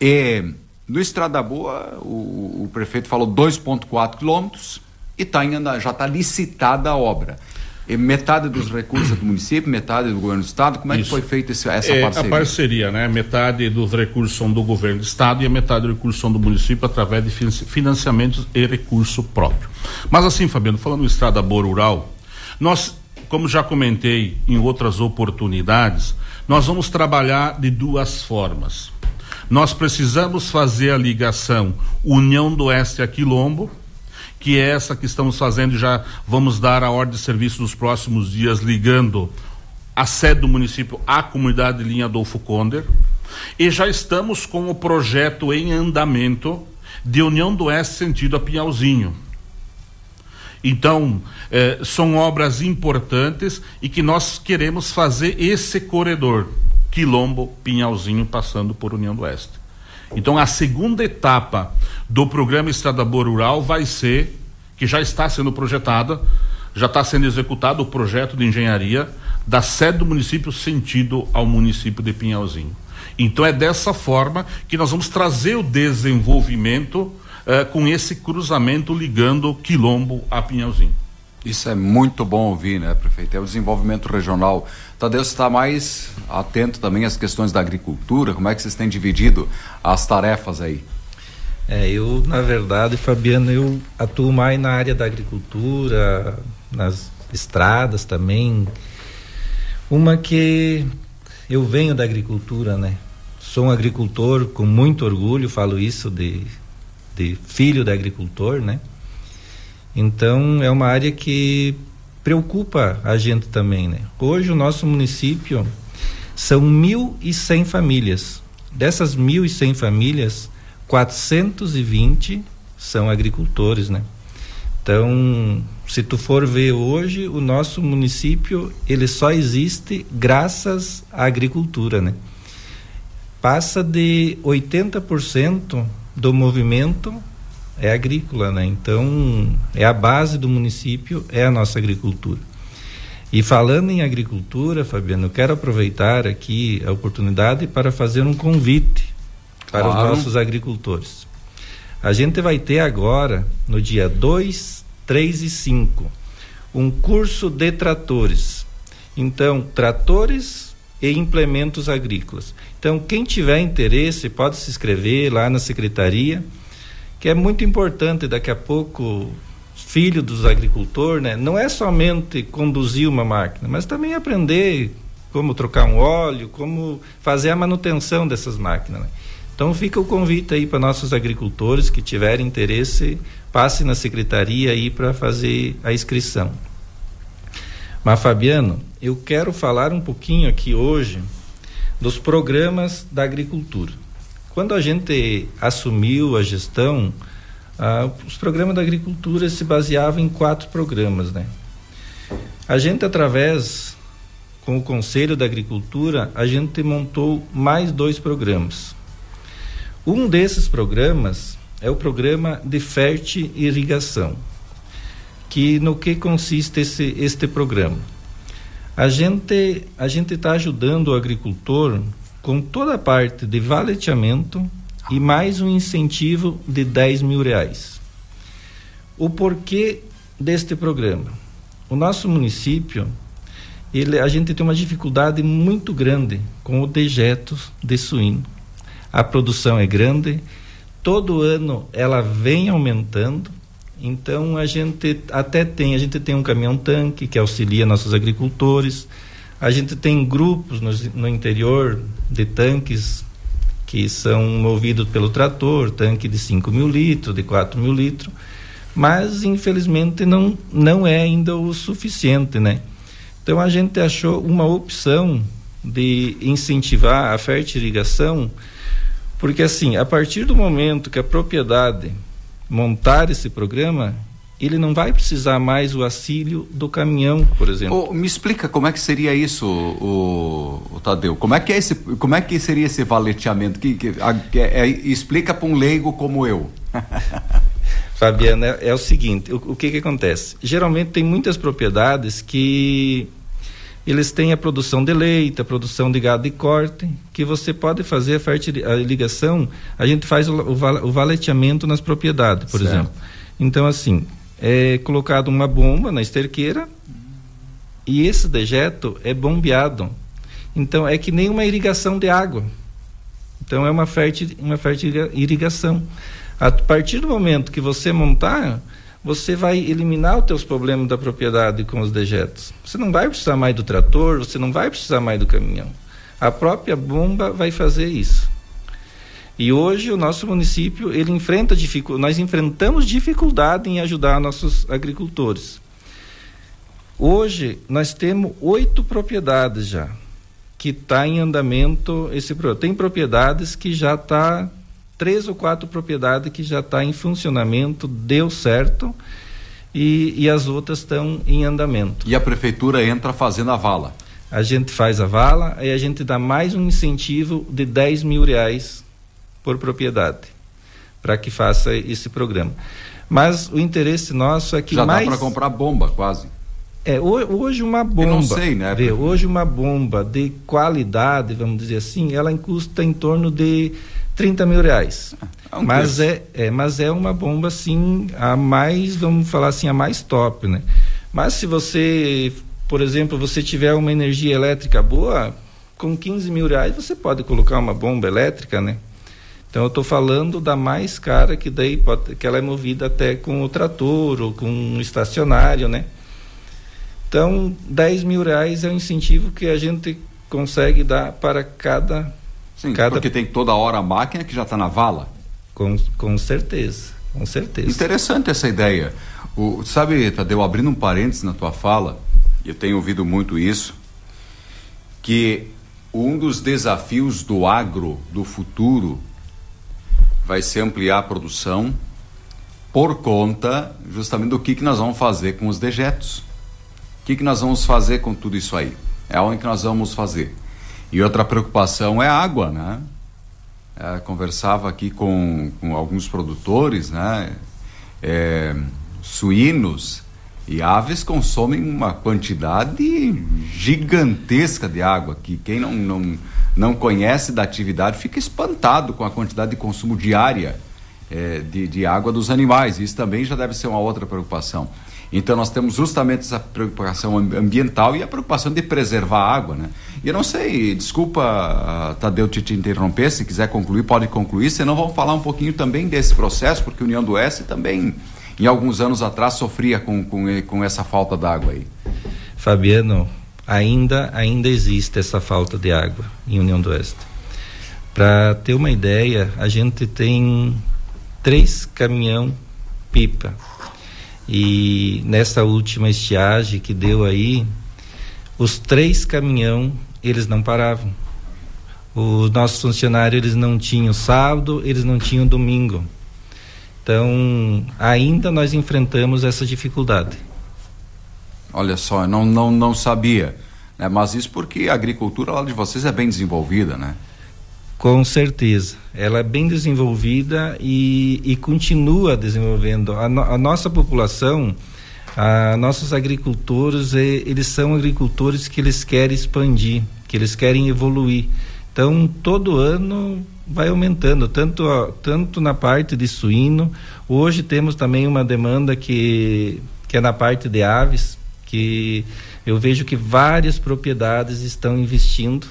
E no Estrada Boa, o, o prefeito falou dois vírgula quatro quilômetros e tá em, já está licitada a obra. E metade dos recursos do município, metade do governo do estado. Como é Isso. que foi feita essa é, parceria? A parceria, né? Metade dos recursos são do governo do estado e a metade dos recursos são do município através de financiamentos e recurso próprio. Mas assim, Fabiano, falando do Estrada Boa Rural, nós, como já comentei em outras oportunidades, nós vamos trabalhar de duas formas. Nós precisamos fazer a ligação União do Oeste a Quilombo, que é essa que estamos fazendo, já vamos dar a ordem de serviço nos próximos dias, ligando a sede do município à comunidade de linha Adolfo Conder, e já estamos com o projeto em andamento de União do Oeste sentido a Pinhalzinho. Então, eh, são obras importantes e que nós queremos fazer esse corredor, Quilombo, Pinhalzinho, passando por União do Oeste. Então, a segunda etapa do programa Estrada Boa Rural vai ser, que já está sendo projetada, já está sendo executado o projeto de engenharia da sede do município sentido ao município de Pinhalzinho. Então, é dessa forma que nós vamos trazer o desenvolvimento eh, com esse cruzamento ligando Quilombo a Pinhalzinho. Isso é muito bom ouvir, né, prefeito? É o desenvolvimento regional. Tadeu, você está mais atento também às questões da agricultura? Como é que vocês têm dividido as tarefas aí? É, eu, na verdade, Fabiano, eu atuo mais na área da agricultura, nas estradas também. Uma que eu venho da agricultura, né? Sou um agricultor com muito orgulho, falo isso de, de filho de agricultor, né? Então, é uma área que preocupa a gente também, né? Hoje, o nosso município são mil e cem famílias. Dessas mil e cem famílias, quatrocentos e vinte são agricultores, né? Então, se tu for ver hoje, o nosso município, ele só existe graças à agricultura, né? Passa de oitenta por cento do movimento é agrícola, né? Então, é a base do município, é a nossa agricultura. E falando em agricultura, Fabiano, eu quero aproveitar aqui a oportunidade para fazer um convite para claro. os nossos agricultores. A gente vai ter agora, no dia dois, três e cinco, um curso de tratores. Então, tratores e implementos agrícolas. Então, quem tiver interesse, pode se inscrever lá na secretaria, que é muito importante. Daqui a pouco, filho dos agricultores, né? Não é somente conduzir uma máquina, mas também aprender como trocar um óleo, como fazer a manutenção dessas máquinas, né? Então fica o convite aí para nossos agricultores que tiverem interesse, passe na secretaria aí para fazer a inscrição. Mas, Fabiano, eu quero falar um pouquinho aqui hoje dos programas da agricultura. Quando a gente assumiu a gestão, ah, os programas da agricultura se baseavam em quatro programas, né? A gente, através, com o Conselho da Agricultura, a gente montou mais dois programas. Um desses programas é o programa de fertirrigação, que no que consiste esse, este programa? A gente a gente está ajudando o agricultor com toda a parte de valeteamento e mais um incentivo de dez mil reais. O porquê deste programa? O nosso município, ele, a gente tem uma dificuldade muito grande com o dejeto de suíno. A produção é grande, todo ano ela vem aumentando, então a gente até tem, a gente tem um caminhão-tanque que auxilia nossos agricultores, a gente tem grupos no, no interior de tanques que são movidos pelo trator, tanque de cinco mil litros, de quatro mil litros, mas infelizmente não, não é ainda o suficiente, né? Então a gente achou uma opção de incentivar a fertirrigação, porque assim, a partir do momento que a propriedade montar esse programa, ele não vai precisar mais o auxílio do caminhão, por exemplo. Oh, me explica como é que seria isso, o, o Tadeu. Como é que é esse, como é que seria esse valeteamento? Que, que, a, é, é, explica para um leigo como eu. Fabiana, é, é o seguinte, o, o que que acontece? Geralmente tem muitas propriedades que eles têm a produção de leite, a produção de gado de corte, que você pode fazer a, fertil, a ligação, a gente faz o, o, o valeteamento nas propriedades, por certo. exemplo. Então, assim, é colocado uma bomba na esterqueira e esse dejeto é bombeado. Então, é que nem uma irrigação de água. Então, é uma fértil, uma fértil irrigação. A partir do momento que você montar, você vai eliminar os teus problemas da propriedade com os dejetos. Você não vai precisar mais do trator, você não vai precisar mais do caminhão. A própria bomba vai fazer isso. E hoje o nosso município, ele enfrenta dificu- nós enfrentamos dificuldade em ajudar nossos agricultores. Hoje nós temos oito propriedades já, que está em andamento esse programa. Tem propriedades que já está... três ou quatro propriedades que já está em funcionamento, deu certo, e, e as outras estão em andamento. E a prefeitura entra fazendo a vala? A gente faz a vala e a gente dá mais um incentivo de dez mil reais por propriedade, para que faça esse programa. Mas o interesse nosso é que já mais... dá para comprar bomba, quase. É, hoje uma bomba, eu não sei, né? Vê, hoje uma bomba de qualidade, vamos dizer assim, ela custa em torno de trinta mil reais. É um mas, é, é, mas é uma bomba, assim, a mais, vamos falar assim, a mais top, né? Mas se você, por exemplo, você tiver uma energia elétrica boa, com quinze mil reais você pode colocar uma bomba elétrica, né? Então eu estou falando da mais cara, que daí pode, que ela é movida até com o trator ou com um estacionário, né? Então, dez mil reais é um incentivo que a gente consegue dar para cada... Sim, cada... porque tem toda hora a máquina que já está na vala. Com, com certeza, com certeza. Interessante essa ideia. O, sabe, Tadeu, abrindo um parênteses na tua fala, eu tenho ouvido muito isso, que um dos desafios do agro do futuro vai ser ampliar a produção por conta justamente do que, que nós vamos fazer com os dejetos. O que, que nós vamos fazer com tudo isso aí? É onde que nós vamos fazer. E outra preocupação é a água, né? É, conversava aqui com, com alguns produtores, né? É, suínos e aves consomem uma quantidade gigantesca de água, que quem não, não, não conhece da atividade fica espantado com a quantidade de consumo diária é, de, de água dos animais. Isso também já deve ser uma outra preocupação. Então nós temos justamente essa preocupação ambiental e a preocupação de preservar a água, né? E eu não sei, desculpa, Tadeu, te, te interromper, se quiser concluir, pode concluir, senão vamos falar um pouquinho também desse processo, porque a União do Oeste também, em alguns anos atrás, sofria com, com, com essa falta d'água aí. Fabiano, ainda, ainda existe essa falta de água em União do Oeste. Para ter uma ideia, a gente tem três caminhão pipa. E nessa última estiagem que deu aí, os três caminhão, eles não paravam. Os nossos funcionários, eles não tinham sábado, eles não tinham domingo. Então, ainda nós enfrentamos essa dificuldade. Olha só, não, não, não sabia, né? Mas isso porque a agricultura lá de vocês é bem desenvolvida, né? Com certeza, ela é bem desenvolvida e, e continua desenvolvendo. A, no, a nossa população, a, nossos agricultores, e, eles são agricultores que eles querem expandir, que eles querem evoluir. Então, todo ano vai aumentando, tanto, tanto na parte de suíno. Hoje temos também uma demanda que, que é na parte de aves, que eu vejo que várias propriedades estão investindo.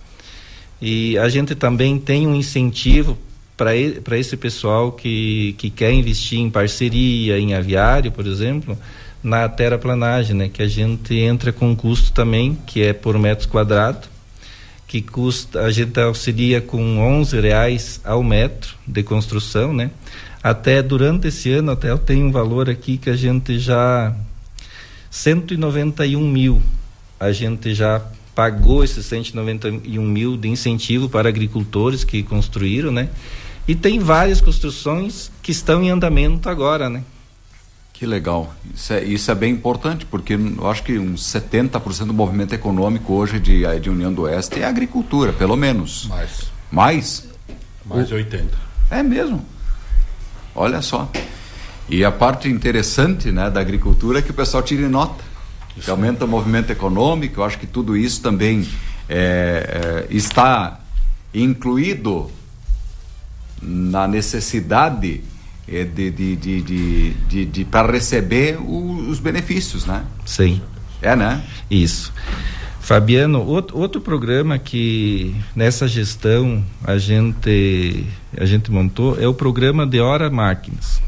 E a gente também tem um incentivo para esse pessoal que, que quer investir em parceria, em aviário, por exemplo, na terraplanagem, né? Que a gente entra com um custo também, que é por metro quadrado, que custa, a gente auxilia com onze reais ao metro de construção, né? Até durante esse ano, até eu tenho um valor aqui que a gente já, cento e noventa e um mil, a gente já pagou esses cento e noventa e um mil de incentivo para agricultores que construíram, né? E tem várias construções que estão em andamento agora, né? Que legal. Isso é, isso é bem importante, porque eu acho que uns setenta por cento do movimento econômico hoje de, de União do Oeste é agricultura, pelo menos. Mais. Mais? Mais de oitenta. É mesmo. Olha só. E a parte interessante, né, da agricultura é que o pessoal tire nota. Isso. Que aumenta o movimento econômico. Eu acho que tudo isso também é, é, está incluído na necessidade é, de, de, de, de, de, de para receber o, os benefícios, né? Sim. É, né? Isso. Fabiano, outro, outro programa que nessa gestão a gente, a gente montou é o programa de Hora Máquinas.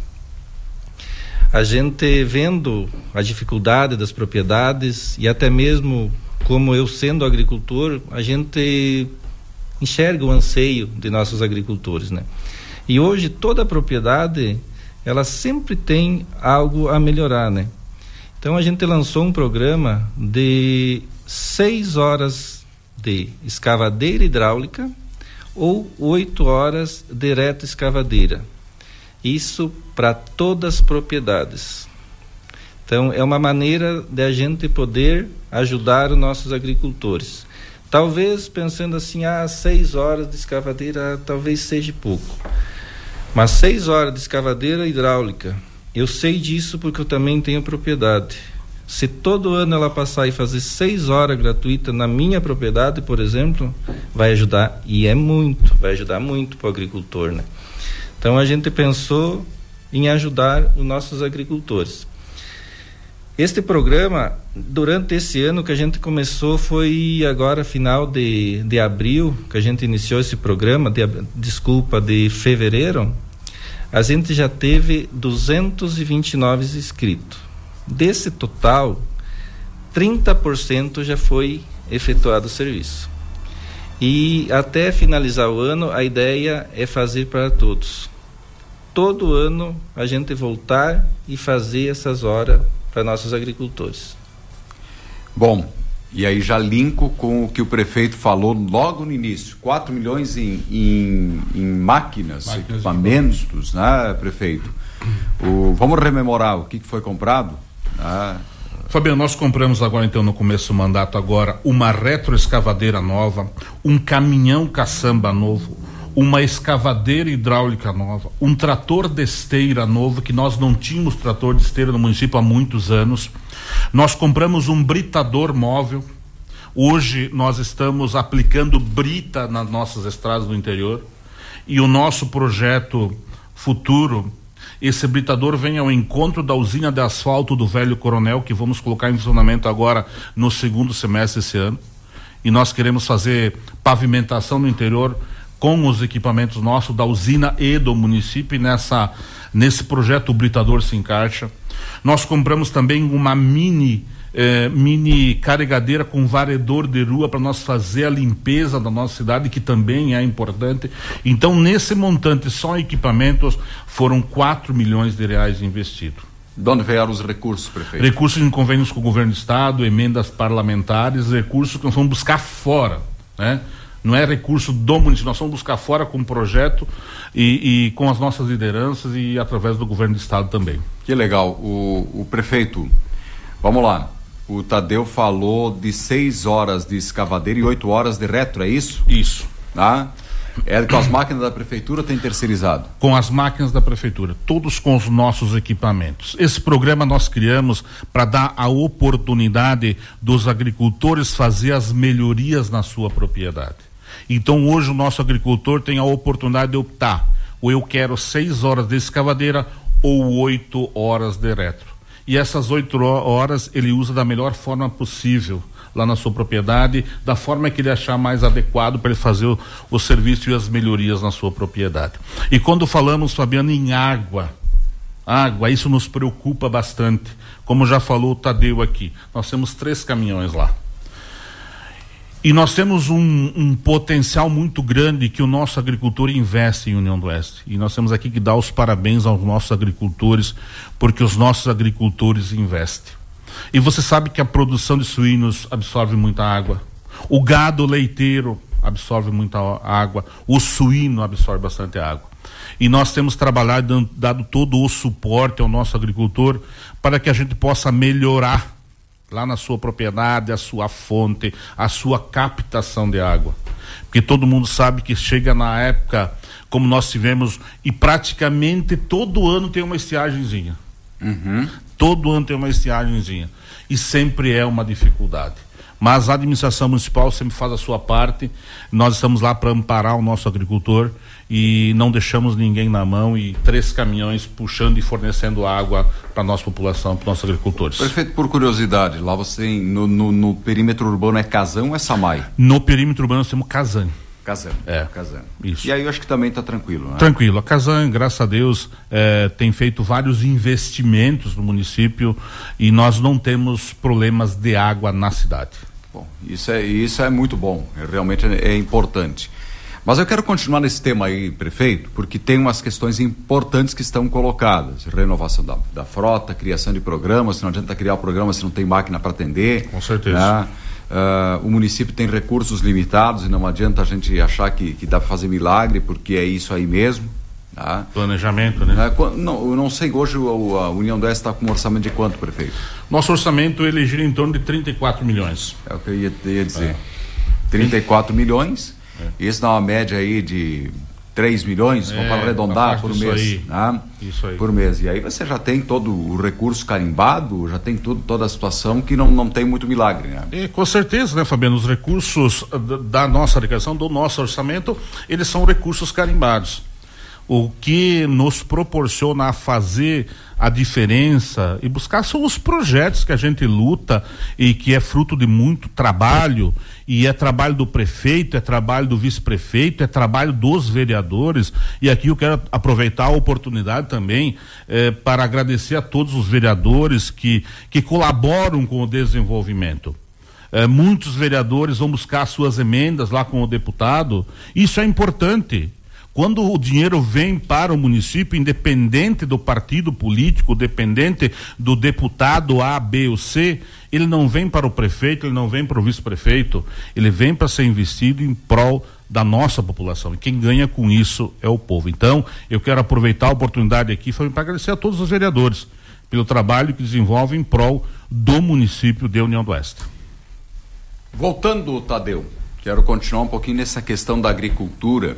A gente vendo a dificuldade das propriedades e até mesmo como eu sendo agricultor, a gente enxerga o anseio de nossos agricultores, né? E hoje toda propriedade, ela sempre tem algo a melhorar, né? Então a gente lançou um programa de seis horas de escavadeira hidráulica ou oito horas de reta escavadeira. Isso para todas as propriedades. Então, é uma maneira de a gente poder ajudar os nossos agricultores. Talvez pensando assim, ah, seis horas de escavadeira talvez seja pouco. Mas seis horas de escavadeira hidráulica, eu sei disso porque eu também tenho propriedade. Se todo ano ela passar e fazer seis horas gratuita na minha propriedade, por exemplo, vai ajudar, e é muito, vai ajudar muito para o agricultor, né? Então a gente pensou em ajudar os nossos agricultores. Este programa, durante esse ano que a gente começou, foi agora final de, de abril, que a gente iniciou esse programa, de, desculpa, de fevereiro, a gente já teve duzentos e vinte e nove inscritos. Desse total, trinta por cento já foi efetuado o serviço. E até finalizar o ano, a ideia é fazer para todos. Todo ano a gente voltar e fazer essas horas para nossos agricultores. Bom, e aí já linko com o que o prefeito falou logo no início, quatro milhões em, em, em máquinas, máquinas equipamentos, né, prefeito? O, vamos rememorar o que, que foi comprado? Ah. Fabiano, nós compramos agora então no começo do mandato agora uma retroescavadeira nova, um caminhão caçamba novo, uma escavadeira hidráulica nova, um trator de esteira novo, que nós não tínhamos trator de esteira no município há muitos anos. Nós compramos um britador móvel. Hoje nós estamos aplicando brita nas nossas estradas do interior. E o nosso projeto futuro, esse britador vem ao encontro da usina de asfalto do Velho Coronel, que vamos colocar em funcionamento agora no segundo semestre desse ano. E nós queremos fazer pavimentação no interior com os equipamentos nossos da usina e do município, e nessa, nesse projeto o britador se encaixa. Nós compramos também uma mini, eh, mini carregadeira com varredor de rua para nós fazer a limpeza da nossa cidade, que também é importante. Então, nesse montante, só equipamentos, foram quatro milhões de reais investidos. De onde vieram os recursos, prefeito? Recursos em convênios com o governo do estado, emendas parlamentares, recursos que nós vamos buscar fora, né? Não é recurso do município, nós vamos buscar fora com o projeto e, e com as nossas lideranças e através do governo do estado também. Que legal. O, o prefeito, vamos lá, o Tadeu falou de seis horas de escavadeira e oito horas de retro, é isso? Isso. Tá? É com as máquinas da prefeitura ou tem terceirizado? Com as máquinas da prefeitura, todos com os nossos equipamentos. Esse programa nós criamos para dar a oportunidade dos agricultores fazer as melhorias na sua propriedade. Então hoje o nosso agricultor tem a oportunidade de optar, ou eu quero seis horas de escavadeira ou oito horas de retro. E essas oito horas ele usa da melhor forma possível lá na sua propriedade, da forma que ele achar mais adequado para ele fazer o, o serviço e as melhorias na sua propriedade. E quando falamos, Fabiano, em água, água, isso nos preocupa bastante. Como já falou o Tadeu aqui, nós temos três caminhões lá. E nós temos um, um potencial muito grande que o nosso agricultor investe em União do Oeste. E nós temos aqui que dar os parabéns aos nossos agricultores, porque os nossos agricultores investem. E você sabe que a produção de suínos absorve muita água, o gado leiteiro absorve muita água, o suíno absorve bastante água. E nós temos trabalhado, dando, dado todo o suporte ao nosso agricultor para que a gente possa melhorar lá na sua propriedade, a sua fonte, a sua captação de água. Porque todo mundo sabe que chega na época, como nós tivemos, e praticamente todo ano tem uma estiagemzinha. Uhum. Todo ano tem uma estiagemzinha. E sempre é uma dificuldade. Mas a administração municipal sempre faz a sua parte. Nós estamos lá para amparar o nosso agricultor e não deixamos ninguém na mão, e três caminhões puxando e fornecendo água para a nossa população, para os nossos agricultores. Prefeito, por curiosidade, lá você tem, no, no, no perímetro urbano é Casam ou é Samai? No perímetro urbano nós temos Casam. Casam. É. Casam. Isso. E aí eu acho que também está tranquilo, né? Tranquilo. A Casam, graças a Deus, é, tem feito vários investimentos no município e nós não temos problemas de água na cidade. Bom, isso é, isso é muito bom, é, realmente é, é importante. Mas eu quero continuar nesse tema aí, prefeito, porque tem umas questões importantes que estão colocadas. Renovação da, da frota, criação de programas, não adianta criar o programa se não tem máquina para atender. Com certeza. Né? Uh, o município tem recursos limitados e não adianta a gente achar que, que dá para fazer milagre, porque é isso aí mesmo. Tá? Planejamento, né? Uh, não, eu não sei, hoje o, a União do Oeste está com um orçamento de quanto, prefeito? Nosso orçamento, ele gira em torno de trinta e quatro milhões. É o que eu ia, ia dizer. É. trinta e quatro milhões, é. Isso dá uma média aí de três milhões, é, para arredondar por mês. Aí. Né? Isso aí. Por mês. E aí você já tem todo o recurso carimbado, já tem tudo, toda a situação que não, não tem muito milagre, né? E, com certeza, né, Fabiano? Os recursos da nossa arrecadação, do nosso orçamento, eles são recursos carimbados. O que nos proporciona a fazer a diferença e buscar são os projetos que a gente luta e que é fruto de muito trabalho, e é trabalho do prefeito, é trabalho do vice-prefeito, é trabalho dos vereadores. E aqui eu quero aproveitar a oportunidade também eh, para agradecer a todos os vereadores que, que colaboram com o desenvolvimento. Eh, muitos vereadores vão buscar suas emendas lá com o deputado. Isso é importante. Quando o dinheiro vem para o município, independente do partido político, dependente do deputado A, B ou C, ele não vem para o prefeito, ele não vem para o vice-prefeito, ele vem para ser investido em prol da nossa população. E quem ganha com isso é o povo. Então, eu quero aproveitar a oportunidade aqui para agradecer a todos os vereadores pelo trabalho que desenvolvem em prol do município de União do Oeste. Voltando, Tadeu, quero continuar um pouquinho nessa questão da agricultura.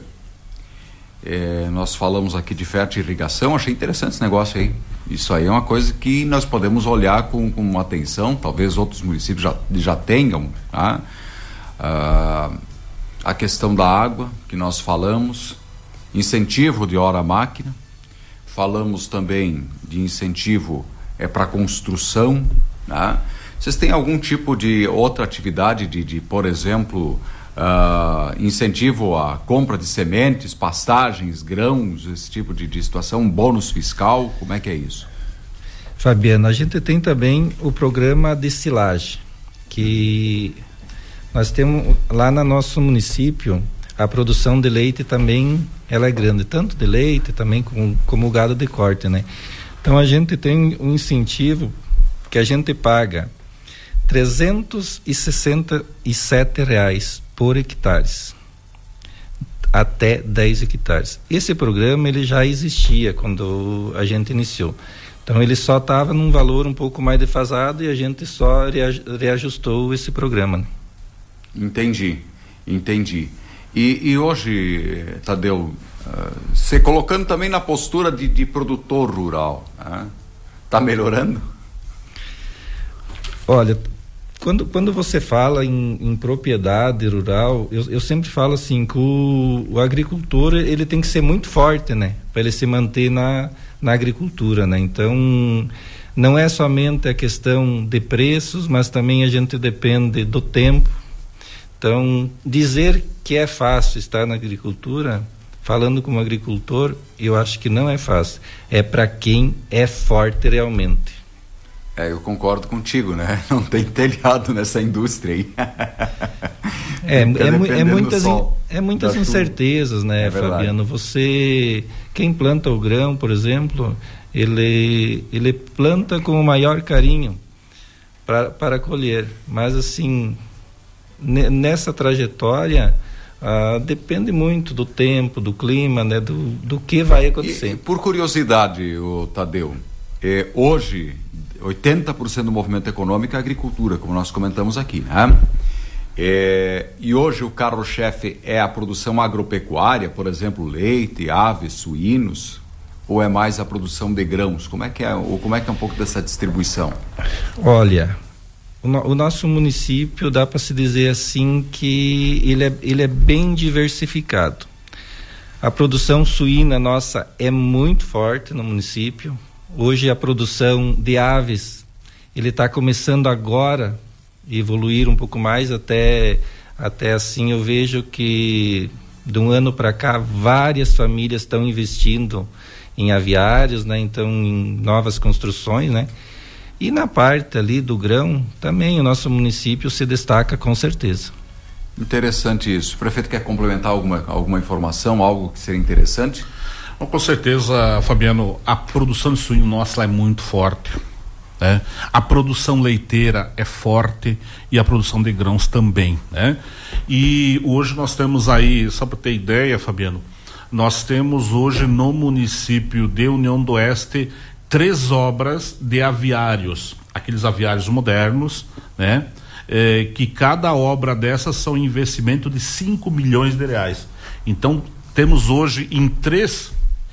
É, nós falamos aqui de fertirrigação, achei interessante esse negócio aí. Isso aí é uma coisa que nós podemos olhar com, com atenção, talvez outros municípios já, já tenham, tá? Ah, a questão da água, que nós falamos, incentivo de hora máquina, falamos também de incentivo é, para construção, tá? Vocês têm algum tipo de outra atividade de, de por exemplo... Uh, incentivo à compra de sementes, pastagens, grãos, esse tipo de, de situação, um bônus fiscal, como é que é isso? Fabiano, a gente tem também o programa de silagem, que nós temos lá no nosso município, a produção de leite também, ela é grande, tanto de leite também como, como o gado de corte, né? Então a gente tem um incentivo que a gente paga trezentos e sessenta e sete reais por hectares, até dez hectares. Esse programa ele já existia quando a gente iniciou. Então ele só estava num valor um pouco mais defasado e a gente só reajustou esse programa. Entendi, entendi. E, e hoje, Tadeu, você uh, colocando também na postura de, de produtor rural, está uh, melhorando? Olha, quando, quando você fala em, em propriedade rural, eu, eu sempre falo assim que o, o agricultor ele tem que ser muito forte, né, para ele se manter na, na agricultura, né. Então não é somente a questão de preços, mas também a gente depende do tempo. Então dizer que é fácil estar na agricultura, falando como agricultor, eu acho que não é fácil. É para quem é forte realmente. É, eu concordo contigo, né? Não tem telhado nessa indústria aí. É, é, é muitas, in, é muitas incertezas, né, é Fabiano? Você, quem planta o grão, por exemplo, ele, ele planta com o maior carinho pra, para colher. Mas, assim, nessa trajetória, ah, depende muito do tempo, do clima, né, do, do que vai acontecer. E, e por curiosidade, o Tadeu, eh, hoje oitenta por cento do movimento econômico é agricultura, como nós comentamos aqui, né? É, e hoje o carro-chefe é a produção agropecuária, por exemplo, leite, aves, suínos, ou é mais a produção de grãos? Como é que é, ou como é que é um pouco dessa distribuição? Olha, o, no, o nosso município dá para se dizer assim que ele é, ele é bem diversificado. A produção suína nossa é muito forte no município. Hoje a produção de aves, ele está começando agora a evoluir um pouco mais, até, até assim eu vejo que de um ano para cá várias famílias estão investindo em aviários, né? Então em novas construções, né? E na parte ali do grão, também o nosso município se destaca com certeza. Interessante isso. O prefeito quer complementar alguma, alguma informação, algo que seria interessante? Bom, com certeza, Fabiano, a produção de suíno nossa lá é muito forte, né? A produção leiteira é forte e a produção de grãos também, né? E hoje nós temos aí, só para ter ideia, Fabiano, nós temos hoje no município de União do Oeste três obras de aviários, aqueles aviários modernos, né? É, que cada obra dessas são investimento de cinco milhões de reais. Então temos hoje em três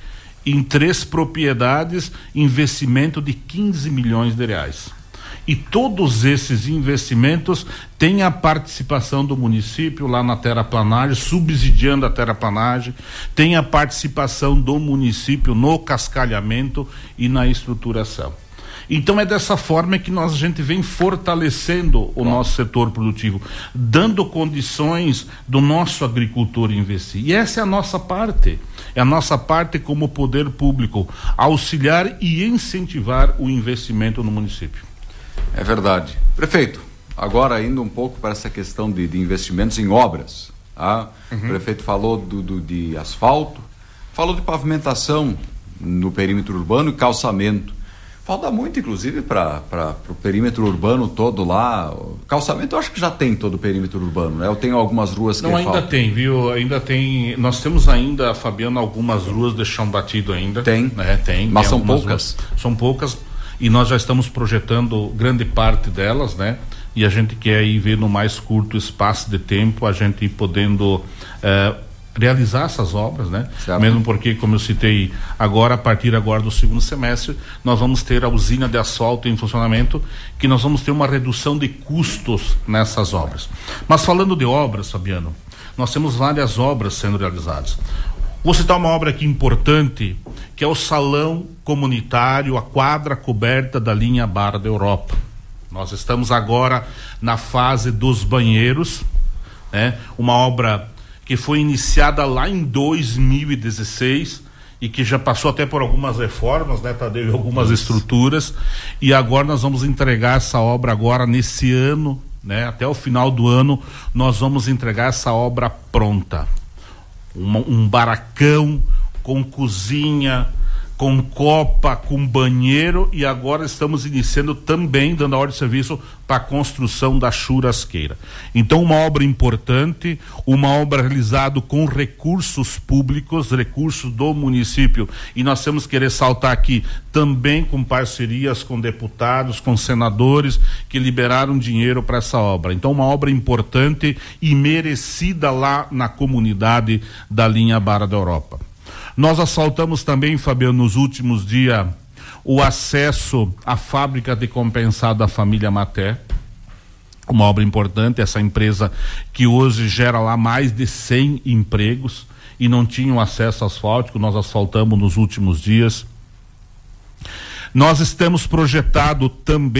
em três propriedades investimento de quinze milhões de reais. E todos esses investimentos têm a participação do município lá na terraplanagem, subsidiando a terraplanagem, tem a participação do município no cascalhamento e na estruturação. Então é dessa forma que nós a gente vem fortalecendo o nosso setor produtivo, dando condições do nosso agricultor investir. E essa é a nossa parte, é a nossa parte como poder público, auxiliar e incentivar o investimento no município. É verdade. Prefeito, agora indo um pouco para essa questão de, de investimentos em obras, tá? Uhum. O prefeito falou do, do, de asfalto, falou de pavimentação no perímetro urbano e calçamento. Falta muito, inclusive, para o perímetro urbano todo lá. O calçamento eu acho que já tem todo o perímetro urbano, né? Eu tenho algumas ruas que não, ainda faltam. tem, viu? Ainda tem. Nós temos ainda, Fabiano, algumas ruas de chão batido ainda. Tem? Né? Tem. Mas tem são poucas? Ruas, são poucas e nós já estamos projetando grande parte delas, né? E a gente quer ir ver no mais curto espaço de tempo, a gente ir podendo eh, realizar essas obras, né? Certo. Mesmo porque, como eu citei, agora, a partir agora do segundo semestre, nós vamos ter a usina de asfalto em funcionamento, que nós vamos ter uma redução de custos nessas obras. Mas falando de obras, Fabiano, nós temos várias obras sendo realizadas. Vou citar uma obra aqui importante, que é o salão comunitário, a quadra coberta da linha Barra da Europa. Nós estamos agora na fase dos banheiros, né? Uma obra que foi iniciada lá em dois mil e dezesseis e que já passou até por algumas reformas, né, Tadeu, algumas Isso. estruturas, e agora nós vamos entregar essa obra agora nesse ano, né, até o final do ano nós vamos entregar essa obra pronta. Uma, um barracão com cozinha, com copa, com banheiro, e agora estamos iniciando também, dando a ordem de serviço para a construção da churrasqueira. Então, uma obra importante, uma obra realizada com recursos públicos, recursos do município, e nós temos que ressaltar aqui também com parcerias com deputados, com senadores que liberaram dinheiro para essa obra. Então, uma obra importante e merecida lá na comunidade da linha Barra da Europa. Nós assaltamos também, Fabiano, nos últimos dias, o acesso à fábrica de compensado da família Maté, uma obra importante, essa empresa que hoje gera lá mais de cem empregos e não tinham acesso asfáltico, nós asfaltamos nos últimos dias. Nós estamos projetado também